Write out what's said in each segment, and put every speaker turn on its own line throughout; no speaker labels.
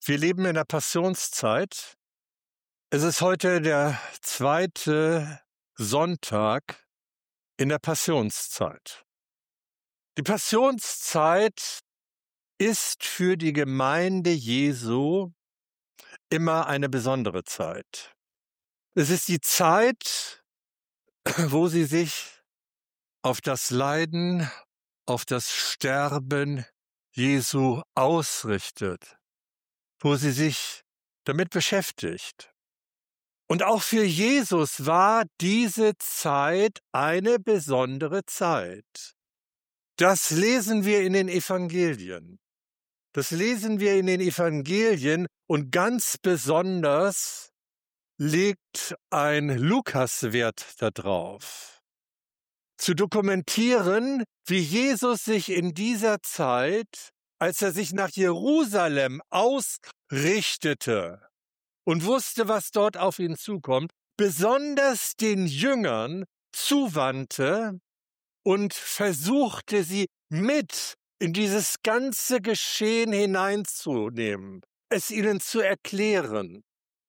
Wir leben in der Passionszeit. Es ist heute der zweite Sonntag in der Passionszeit. Die Passionszeit ist für die Gemeinde Jesu immer eine besondere Zeit. Es ist die Zeit, wo sie sich auf das Leiden, auf das Sterben Jesu ausrichtet, wo sie sich damit beschäftigt. Und auch für Jesus war diese Zeit eine besondere Zeit. Das lesen wir in den Evangelien. Das lesen wir in den Evangelien und ganz besonders legt ein Lukas Wert darauf, zu dokumentieren, wie Jesus sich in dieser Zeit, als er sich nach Jerusalem ausrichtete und wusste, was dort auf ihn zukommt, besonders den Jüngern zuwandte und versuchte, sie mit in dieses ganze Geschehen hineinzunehmen, es ihnen zu erklären.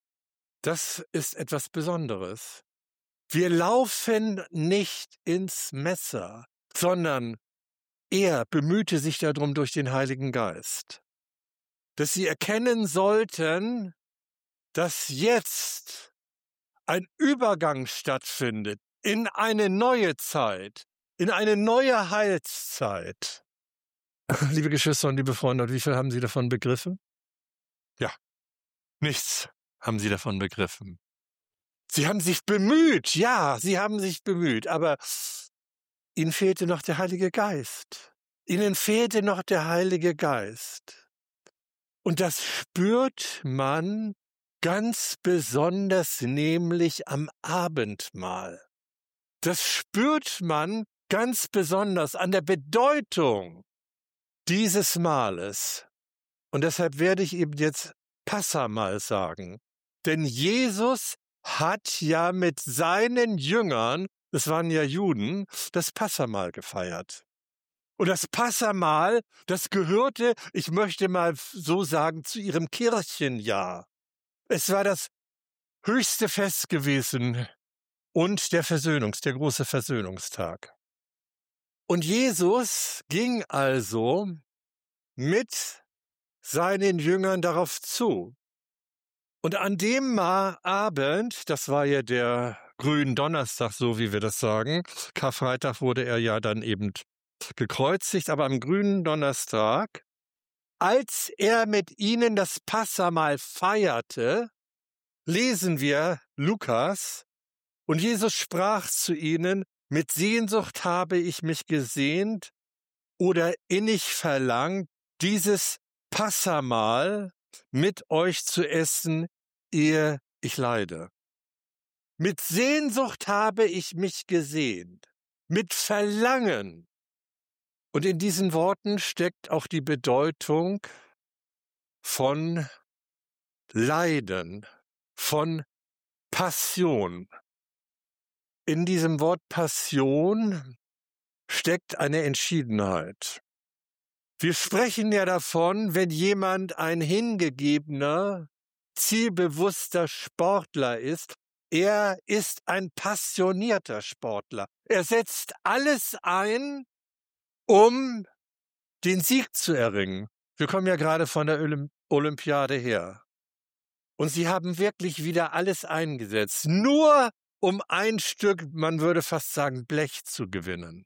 Das ist etwas Besonderes. Wir laufen nicht ins Messer, sondern er bemühte sich darum durch den Heiligen Geist, dass sie erkennen sollten, dass jetzt ein Übergang stattfindet in eine neue Zeit, in eine neue Heilszeit. Liebe Geschwister und liebe Freunde, wie viel haben Sie davon begriffen? Ja, nichts haben Sie davon begriffen. Sie haben sich bemüht, ja, Sie haben sich bemüht, aber Ihnen fehlte noch der Heilige Geist. Ihnen fehlte noch der Heilige Geist. Und das spürt man ganz besonders, nämlich am Abendmahl. Das spürt man ganz besonders an der Bedeutung dieses Mahles. Und deshalb werde ich eben jetzt Passamahl sagen. Denn Jesus hat ja mit seinen Jüngern, das waren ja Juden, das Passamahl gefeiert. Und das Passamahl, das gehörte, ich möchte mal so sagen, zu ihrem Kirchenjahr. Es war das höchste Fest gewesen und der große Versöhnungstag. Und Jesus ging also mit seinen Jüngern darauf zu. Und an dem Abend, das war ja der Gründonnerstag, so wie wir das sagen, Karfreitag wurde er ja dann eben gekreuzigt, aber am Gründonnerstag, als er mit ihnen das Passamahl feierte, lesen wir Lukas, und Jesus sprach zu ihnen: Mit Sehnsucht habe ich mich gesehnt oder innig verlangt, dieses Passamahl mit euch zu essen, ehe ich leide. Mit Sehnsucht habe ich mich gesehnt, mit Verlangen. Und in diesen Worten steckt auch die Bedeutung von Leiden, von Passion. In diesem Wort Passion steckt eine Entschiedenheit. Wir sprechen ja davon, wenn jemand ein hingegebener, zielbewusster Sportler ist, er ist ein passionierter Sportler. Er setzt alles ein, um den Sieg zu erringen. Wir kommen ja gerade von der Olympiade her. Und sie haben wirklich wieder alles eingesetzt, nur um ein Stück, man würde fast sagen, Blech zu gewinnen.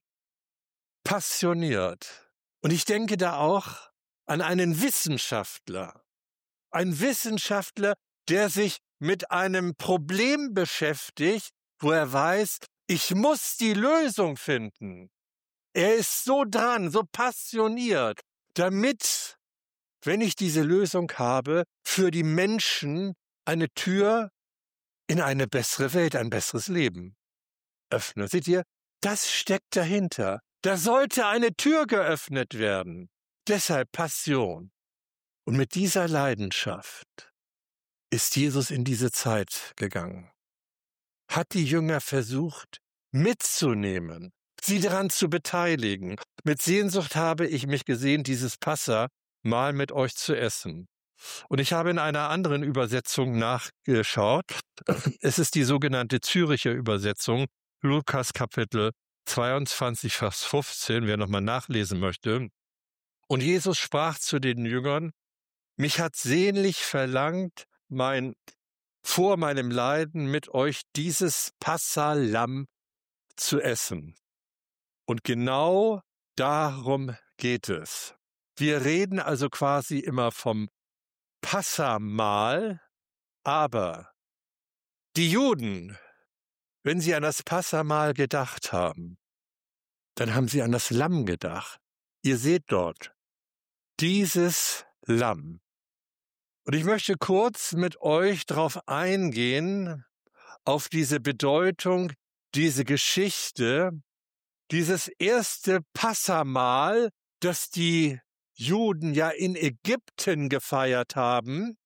Passioniert. Und ich denke da auch an einen Wissenschaftler. Ein Wissenschaftler, der sich mit einem Problem beschäftigt, wo er weiß, ich muss die Lösung finden. Er ist so dran, so passioniert, damit, wenn ich diese Lösung habe, für die Menschen eine Tür in eine bessere Welt, ein besseres Leben öffne. Seht ihr, das steckt dahinter. Da sollte eine Tür geöffnet werden. Deshalb Passion. Und mit dieser Leidenschaft ist Jesus in diese Zeit gegangen. Hat die Jünger versucht mitzunehmen, sie daran zu beteiligen. Mit Sehnsucht habe ich mich gesehen, dieses Passamahl mit euch zu essen. Und ich habe in einer anderen Übersetzung nachgeschaut. Es ist die sogenannte Züricher Übersetzung, Lukas Kapitel 22, Vers 15, wer nochmal nachlesen möchte. Und Jesus sprach zu den Jüngern: Mich hat sehnlich verlangt, vor meinem Leiden mit euch dieses Passalamm zu essen. Und genau darum geht es. Wir reden also quasi immer vom Passamahl, aber die Juden, wenn sie an das Passamahl gedacht haben, dann haben sie an das Lamm gedacht. Ihr seht dort dieses Lamm. Und ich möchte kurz mit euch darauf eingehen, auf diese Bedeutung, diese Geschichte, dieses erste Passamahl, das die Juden ja in Ägypten gefeiert haben,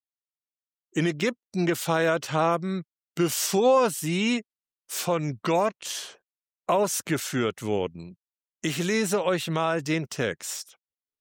bevor sie von Gott ausgeführt wurden. Ich lese euch mal den Text.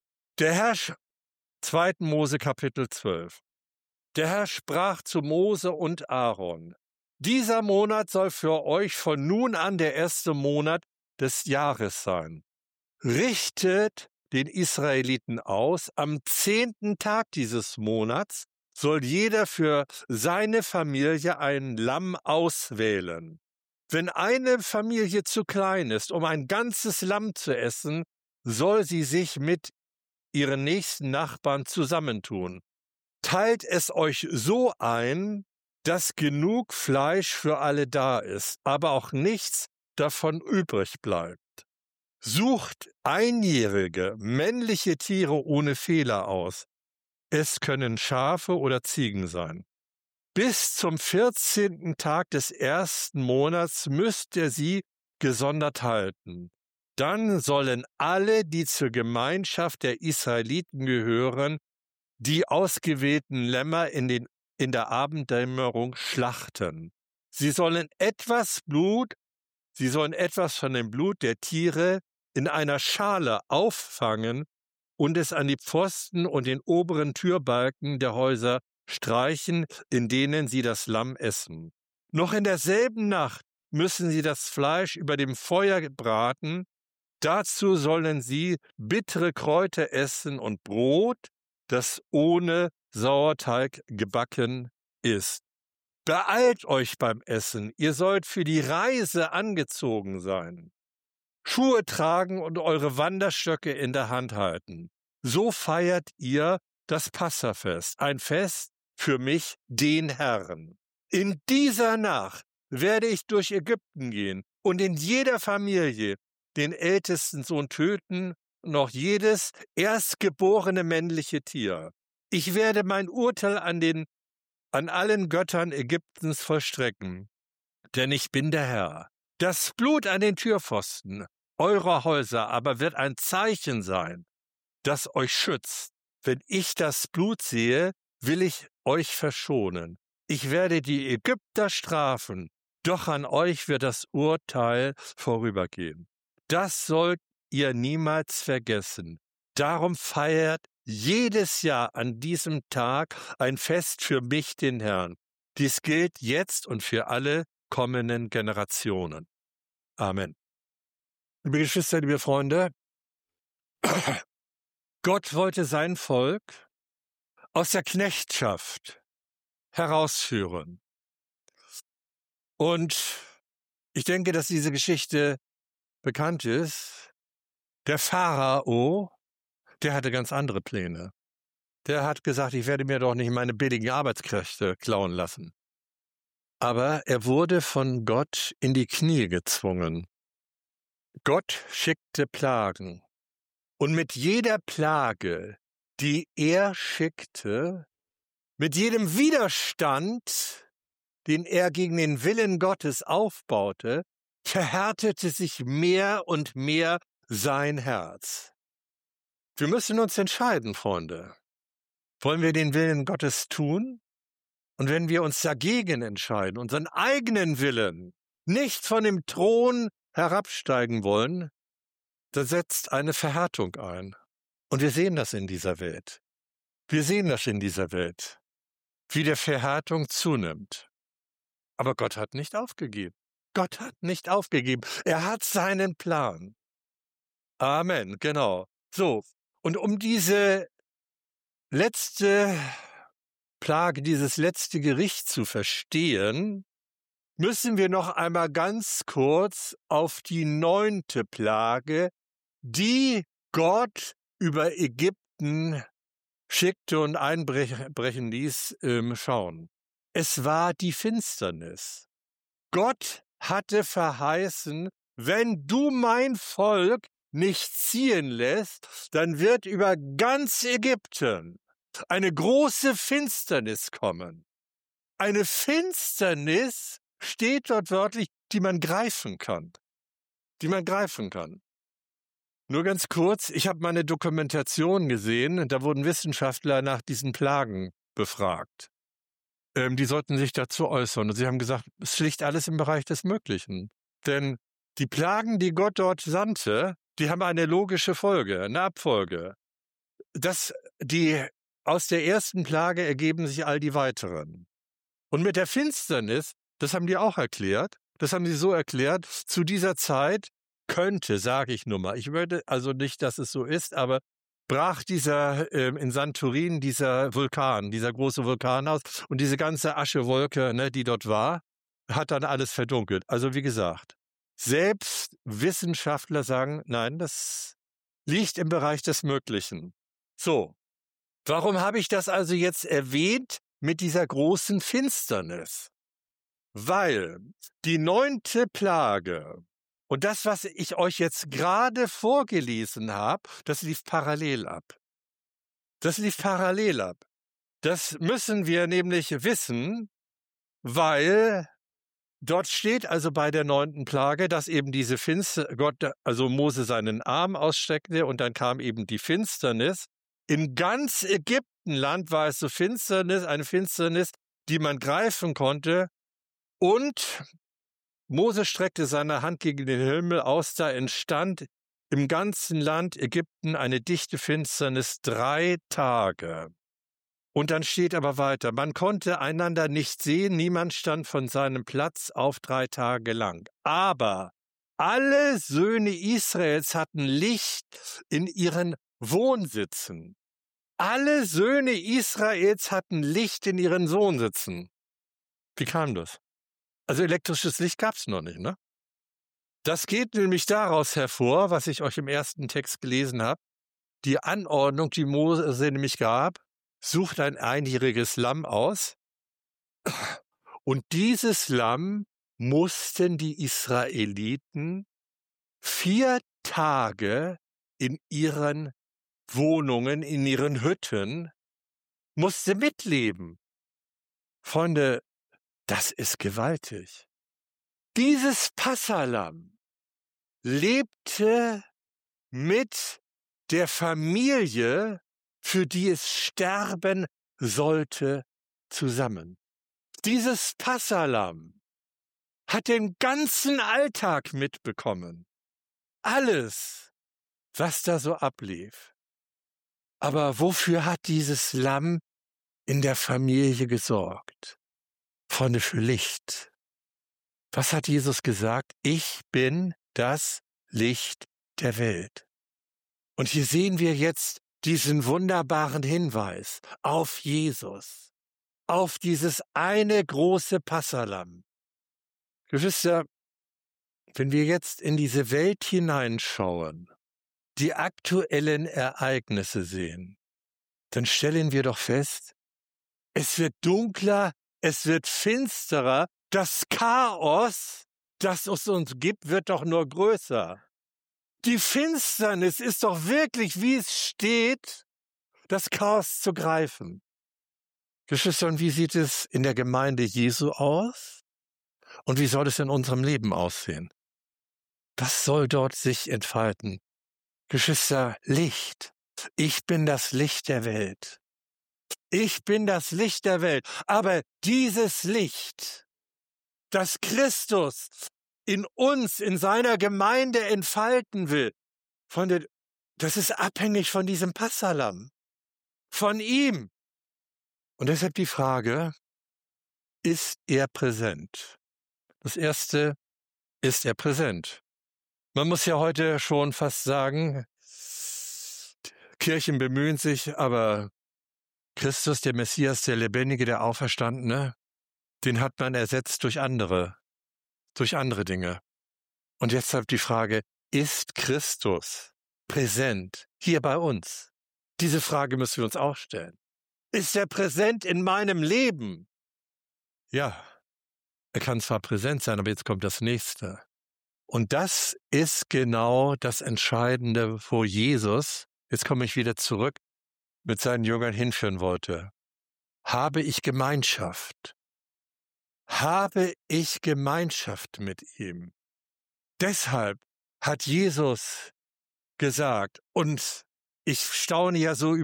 2. Mose Kapitel 12. Der Herr sprach zu Mose und Aaron: Dieser Monat soll für euch von nun an der erste Monat des Jahres sein. Richtet den Israeliten aus, am 10. Tag dieses Monats soll jeder für seine Familie ein Lamm auswählen. Wenn eine Familie zu klein ist, um ein ganzes Lamm zu essen, soll sie sich mit ihren nächsten Nachbarn zusammentun. Teilt es euch so ein, dass genug Fleisch für alle da ist, aber auch nichts davon übrig bleibt. Sucht einjährige männliche Tiere ohne Fehler aus. Es können Schafe oder Ziegen sein. Bis zum 14. Tag des ersten Monats müsst ihr sie gesondert halten. Dann sollen alle, die zur Gemeinschaft der Israeliten gehören, die ausgewählten Lämmer in der Abenddämmerung schlachten. Sie sollen etwas von dem Blut der Tiere in einer Schale auffangen und es an die Pfosten und den oberen Türbalken der Häuser streichen, in denen sie das Lamm essen. Noch in derselben Nacht müssen sie das Fleisch über dem Feuer braten. Dazu sollen sie bittere Kräuter essen und Brot, das ohne Sauerteig gebacken ist. Beeilt euch beim Essen, ihr sollt für die Reise angezogen sein. Schuhe tragen und eure Wanderstöcke in der Hand halten. So feiert ihr das Passafest, ein Fest für mich, den Herrn. In dieser Nacht werde ich durch Ägypten gehen und in jeder Familie den ältesten Sohn töten, noch jedes erstgeborene männliche Tier. Ich werde mein Urteil an allen Göttern Ägyptens vollstrecken, denn ich bin der Herr. Das Blut an den Türpfosten eurer Häuser aber wird ein Zeichen sein, das euch schützt. Wenn ich das Blut sehe, will ich euch verschonen. Ich werde die Ägypter strafen, doch an euch wird das Urteil vorübergehen. Das sollt ihr niemals vergessen. Darum feiert jedes Jahr an diesem Tag ein Fest für mich, den Herrn. Dies gilt jetzt und für alle kommenden Generationen. Amen. Liebe Geschwister, liebe Freunde, Gott wollte sein Volk aus der Knechtschaft herausführen. Und ich denke, dass diese Geschichte bekannt ist. Der Pharao, der hatte ganz andere Pläne. Der hat gesagt, ich werde mir doch nicht meine billigen Arbeitskräfte klauen lassen. Aber er wurde von Gott in die Knie gezwungen. Gott schickte Plagen. Und mit jeder Plage, die er schickte, mit jedem Widerstand, den er gegen den Willen Gottes aufbaute, verhärtete sich mehr und mehr sein Herz. Wir müssen uns entscheiden, Freunde. Wollen wir den Willen Gottes tun? Und wenn wir uns dagegen entscheiden, unseren eigenen Willen, nicht von dem Thron herabsteigen wollen, da setzt eine Verhärtung ein. Und wir sehen das in dieser Welt. Wir sehen das in dieser Welt, wie der Verhärtung zunimmt. Aber Gott hat nicht aufgegeben. Gott hat nicht aufgegeben. Er hat seinen Plan. Amen, genau. So, und um diese letzte Plage, dieses letzte Gericht zu verstehen, müssen wir noch einmal ganz kurz auf die 9. Plage, die Gott über Ägypten schickte und einbrechen ließ, schauen. Es war die Finsternis. Gott hatte verheißen, wenn du mein Volk nicht ziehen lässt, dann wird über ganz Ägypten eine große Finsternis kommen. Eine Finsternis steht dort wörtlich, die man greifen kann. Die man greifen kann. Nur ganz kurz, ich habe mal eine Dokumentation gesehen, da wurden Wissenschaftler nach diesen Plagen befragt. Die sollten sich dazu äußern. Und sie haben gesagt, es liegt alles im Bereich des Möglichen. Denn die Plagen, die Gott dort sandte, die haben eine logische Folge, eine Abfolge. Aus der ersten Plage ergeben sich all die weiteren. Und mit der Finsternis, das haben die auch erklärt, das haben sie so erklärt, zu dieser Zeit könnte, sage ich nur mal, ich würde also nicht, dass es so ist, aber brach in Santorin dieser große Vulkan aus und diese ganze Aschewolke, ne, die dort war, hat dann alles verdunkelt. Also wie gesagt, selbst Wissenschaftler sagen, nein, das liegt im Bereich des Möglichen. So, warum habe ich das also jetzt erwähnt mit dieser großen Finsternis? Weil die 9. Plage und das, was ich euch jetzt gerade vorgelesen habe, das lief parallel ab. Das lief parallel ab. Das müssen wir nämlich wissen, weil dort steht also bei der 9. Plage, dass eben diese Mose seinen Arm ausstreckte und dann kam eben die Finsternis. In ganz Ägyptenland war es so eine Finsternis, die man greifen konnte. Und Mose streckte seine Hand gegen den Himmel aus, da entstand im ganzen Land Ägypten eine dichte Finsternis 3 Tage. Und dann steht aber weiter, man konnte einander nicht sehen, niemand stand von seinem Platz auf 3 Tage lang. Aber alle Söhne Israels hatten Licht in ihren Wohnsitzen. Alle Söhne Israels hatten Licht in ihren Wohnsitzen. Wie kam das? Also elektrisches Licht gab es noch nicht, ne? Das geht nämlich daraus hervor, was ich euch im ersten Text gelesen habe. Die Anordnung, die Mose nämlich gab, sucht ein einjähriges Lamm aus. Und dieses Lamm mussten die Israeliten 4 Tage in ihren Wohnungen, in ihren Hütten, musste mitleben. Freunde, das ist gewaltig. Dieses Passalamm lebte mit der Familie, für die es sterben sollte, zusammen. Dieses Passalamm hat den ganzen Alltag mitbekommen. Alles, was da so ablief. Aber wofür hat dieses Lamm in der Familie gesorgt? Freunde, für Licht. Was hat Jesus gesagt? Ich bin das Licht der Welt. Und hier sehen wir jetzt diesen wunderbaren Hinweis auf Jesus, auf dieses eine große Passalamm. Geschwister, wenn wir jetzt in diese Welt hineinschauen, die aktuellen Ereignisse sehen, dann stellen wir doch fest, es wird dunkler, es wird finsterer, das Chaos, das es uns gibt, wird doch nur größer. Die Finsternis ist doch wirklich, wie es steht, das Chaos zu greifen. Geschwister, und wie sieht es in der Gemeinde Jesu aus? Und wie soll es in unserem Leben aussehen? Was soll dort sich entfalten? Geschwister, Licht. Ich bin das Licht der Welt. Ich bin das Licht der Welt. Aber dieses Licht, das Christus in uns, in seiner Gemeinde entfalten will, Freunde, das ist abhängig von diesem Passalamm. von ihm. Und deshalb die Frage, ist er präsent? Das Erste, ist er präsent? Man muss ja heute schon fast sagen, Kirchen bemühen sich, aber Christus, der Messias, der Lebendige, der Auferstandene, den hat man ersetzt durch andere Dinge. Und deshalb die Frage, ist Christus präsent hier bei uns? Diese Frage müssen wir uns auch stellen. Ist er präsent in meinem Leben? Ja, er kann zwar präsent sein, aber jetzt kommt das Nächste. Und das ist genau das Entscheidende, wo Jesus, jetzt komme ich wieder zurück, mit seinen Jüngern hinführen wollte. Habe ich Gemeinschaft? Habe ich Gemeinschaft mit ihm? Deshalb hat Jesus gesagt, und ich staune ja so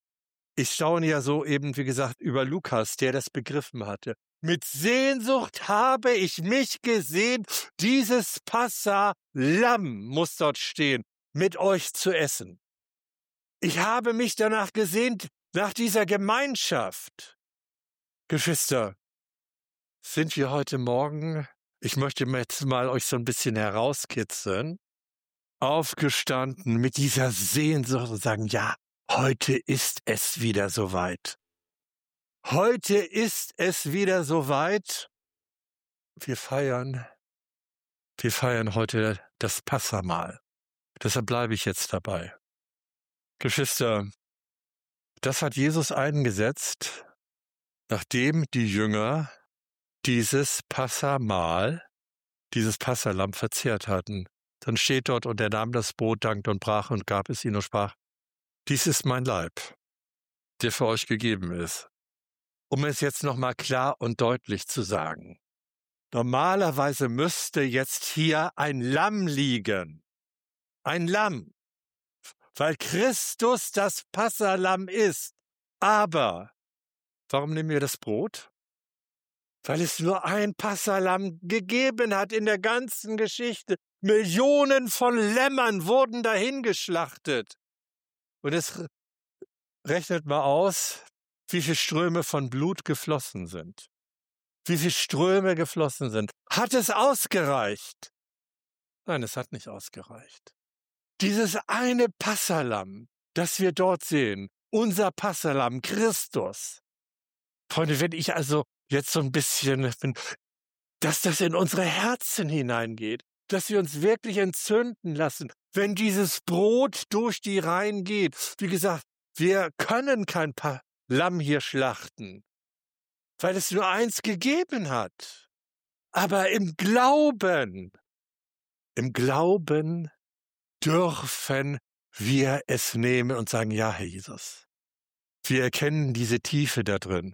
eben, wie gesagt, über Lukas, der das begriffen hatte. Mit Sehnsucht habe ich mich gesehen, dieses Passa-Lamm muss dort stehen, mit euch zu essen. Ich habe mich danach gesehnt, nach dieser Gemeinschaft. Geschwister, sind wir heute Morgen, ich möchte jetzt mal euch so ein bisschen herauskitzeln, aufgestanden mit dieser Sehnsucht und sagen, ja, heute ist es wieder soweit. Heute ist es wieder soweit. Wir feiern heute das Passamahl. Deshalb bleibe ich jetzt dabei. Geschwister, das hat Jesus eingesetzt, nachdem die Jünger dieses Passamahl, dieses Passalamm verzehrt hatten. Dann steht dort, und er nahm das Brot, dankte und brach und gab es ihnen und sprach, dies ist mein Leib, der für euch gegeben ist. Um es jetzt nochmal klar und deutlich zu sagen. Normalerweise müsste jetzt hier ein Lamm liegen. Ein Lamm. Weil Christus das Passalamm ist. Aber, warum nehmen wir das Brot? Weil es nur ein Passalamm gegeben hat in der ganzen Geschichte. Millionen von Lämmern wurden dahin geschlachtet. Und es rechnet mal aus, wie viele Ströme von Blut geflossen sind. Wie viele Ströme geflossen sind. Hat es ausgereicht? Nein, es hat nicht ausgereicht. Dieses eine Passalamm, das wir dort sehen, unser Passalamm, Christus. Freunde, wenn ich also jetzt so ein bisschen bin, dass das in unsere Herzen hineingeht, dass wir uns wirklich entzünden lassen, wenn dieses Brot durch die Reihen geht. Wie gesagt, wir können kein Lamm hier schlachten, weil es nur eins gegeben hat. Aber im Glauben dürfen wir es nehmen und sagen, ja, Herr Jesus, wir erkennen diese Tiefe da drin.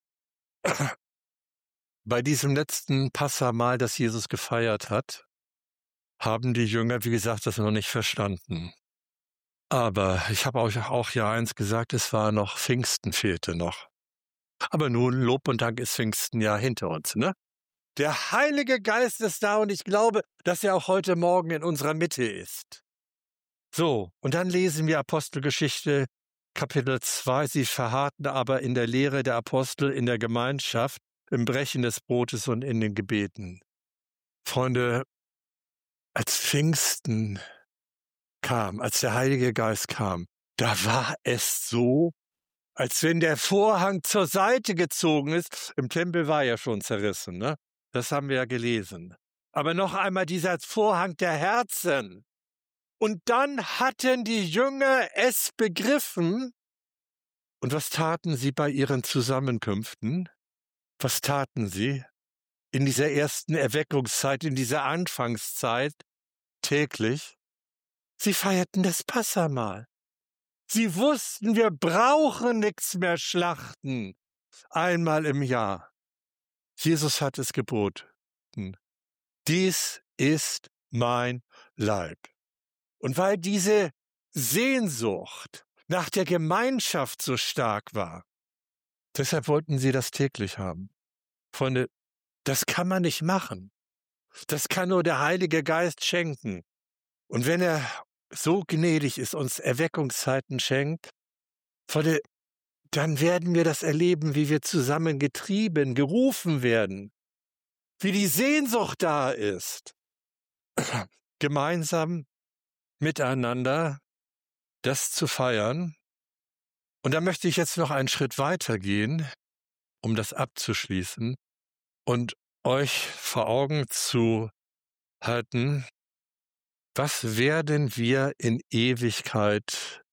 Bei diesem letzten Passamahl, das Jesus gefeiert hat, haben die Jünger, wie gesagt, das noch nicht verstanden. Aber ich habe euch auch ja eins gesagt, es war noch, Pfingsten fehlte noch. Aber nun, Lob und Dank ist Pfingsten ja hinter uns, ne? Der Heilige Geist ist da und ich glaube, dass er auch heute Morgen in unserer Mitte ist. So, und dann lesen wir Apostelgeschichte, Kapitel 2. Sie verharrten aber in der Lehre der Apostel, in der Gemeinschaft, im Brechen des Brotes und in den Gebeten. Freunde, als Pfingsten kam, als der Heilige Geist kam, da war es so, als wenn der Vorhang zur Seite gezogen ist. Im Tempel war ja schon zerrissen, ne? Das haben wir ja gelesen. Aber noch einmal dieser Vorhang der Herzen. Und dann hatten die Jünger es begriffen. Und was taten sie bei ihren Zusammenkünften? Was taten sie in dieser ersten Erweckungszeit, in dieser Anfangszeit täglich? Sie feierten das Passamahl. Sie wussten, wir brauchen nichts mehr schlachten. Einmal im Jahr. Jesus hat es geboten. Dies ist mein Leib. Und weil diese Sehnsucht nach der Gemeinschaft so stark war, deshalb wollten sie das täglich haben. Freunde, das kann man nicht machen. Das kann nur der Heilige Geist schenken. Und wenn er so gnädig ist, uns Erweckungszeiten schenkt, Freunde, dann werden wir das erleben, wie wir zusammen getrieben, gerufen werden, wie die Sehnsucht da ist, gemeinsam miteinander das zu feiern. Und da möchte ich jetzt noch einen Schritt weiter gehen, um das abzuschließen und euch vor Augen zu halten, was werden wir in Ewigkeit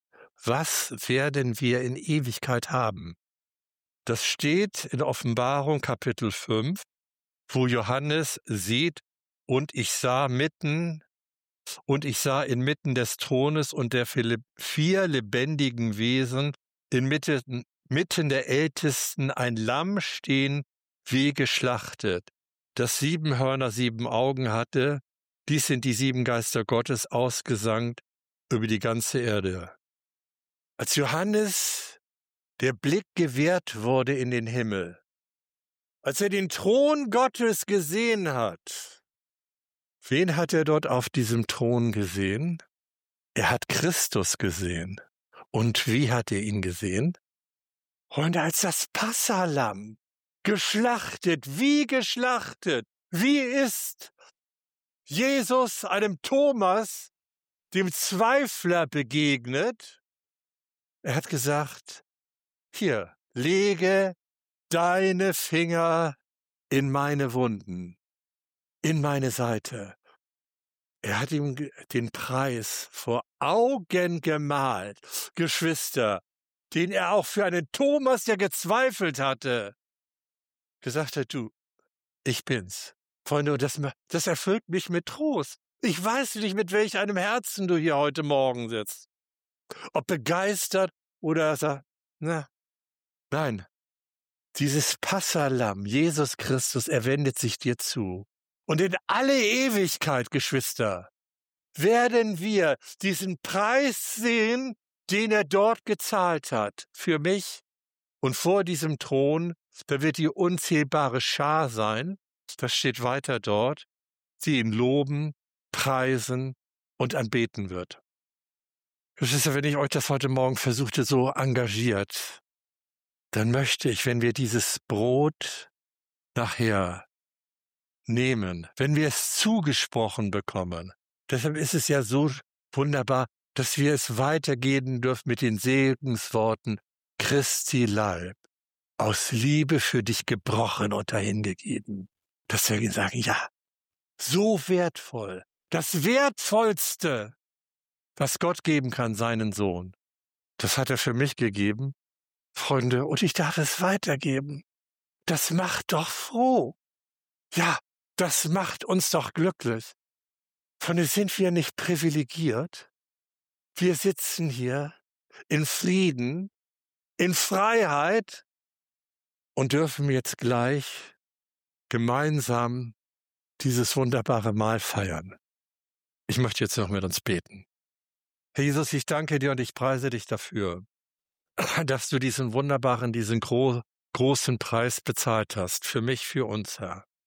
haben? Das steht in Offenbarung Kapitel 5, wo Johannes sieht, und ich sah inmitten des Thrones und der 4 lebendigen Wesen mitten der Ältesten ein Lamm stehen, wie geschlachtet, das 7 Hörner, 7 Augen hatte. Dies sind die 7 Geister Gottes, ausgesandt über die ganze Erde. Als Johannes der Blick gewährt wurde in den Himmel, als er den Thron Gottes gesehen hat, wen hat er dort auf diesem Thron gesehen? Er hat Christus gesehen. Und wie hat er ihn gesehen? Und als das Passalamm, geschlachtet. Wie ist Jesus einem Thomas, dem Zweifler, begegnet? Er hat gesagt, hier, lege deine Finger in meine Wunden, in meine Seite. Er hat ihm den Preis vor Augen gemalt, Geschwister, den er auch für einen Thomas, der gezweifelt hatte, gesagt hat, du, ich bin's. Freunde, das erfüllt mich mit Trost. Ich weiß nicht, mit welch einem Herzen du hier heute Morgen sitzt. Ob begeistert oder sagt, nein. Dieses Passalamm, Jesus Christus, er wendet sich dir zu. Und in alle Ewigkeit, Geschwister, werden wir diesen Preis sehen, den er dort gezahlt hat, für mich. Und vor diesem Thron, da wird die unzählbare Schar sein, das steht weiter dort, die ihn loben, preisen und anbeten wird. Geschwister, wenn ich euch das heute Morgen versuchte, so engagiert, dann möchte ich, wenn wir dieses Brot nachher nehmen, wenn wir es zugesprochen bekommen, deshalb ist es ja so wunderbar, dass wir es weitergeben dürfen mit den Segensworten Christi Leib, aus Liebe für dich gebrochen und dahingegeben. Dass wir sagen, ja, so wertvoll, das Wertvollste, was Gott geben kann, seinen Sohn, das hat er für mich gegeben, Freunde, und ich darf es weitergeben. Das macht doch froh. Ja, das macht uns doch glücklich. Freunde, sind wir nicht privilegiert? Wir sitzen hier in Frieden, in Freiheit und dürfen jetzt gleich gemeinsam dieses wunderbare Mahl feiern. Ich möchte jetzt noch mit uns beten. Herr Jesus, ich danke dir und ich preise dich dafür, dass du diesen wunderbaren, diesen großen Preis bezahlt hast, für mich, für uns, Herr.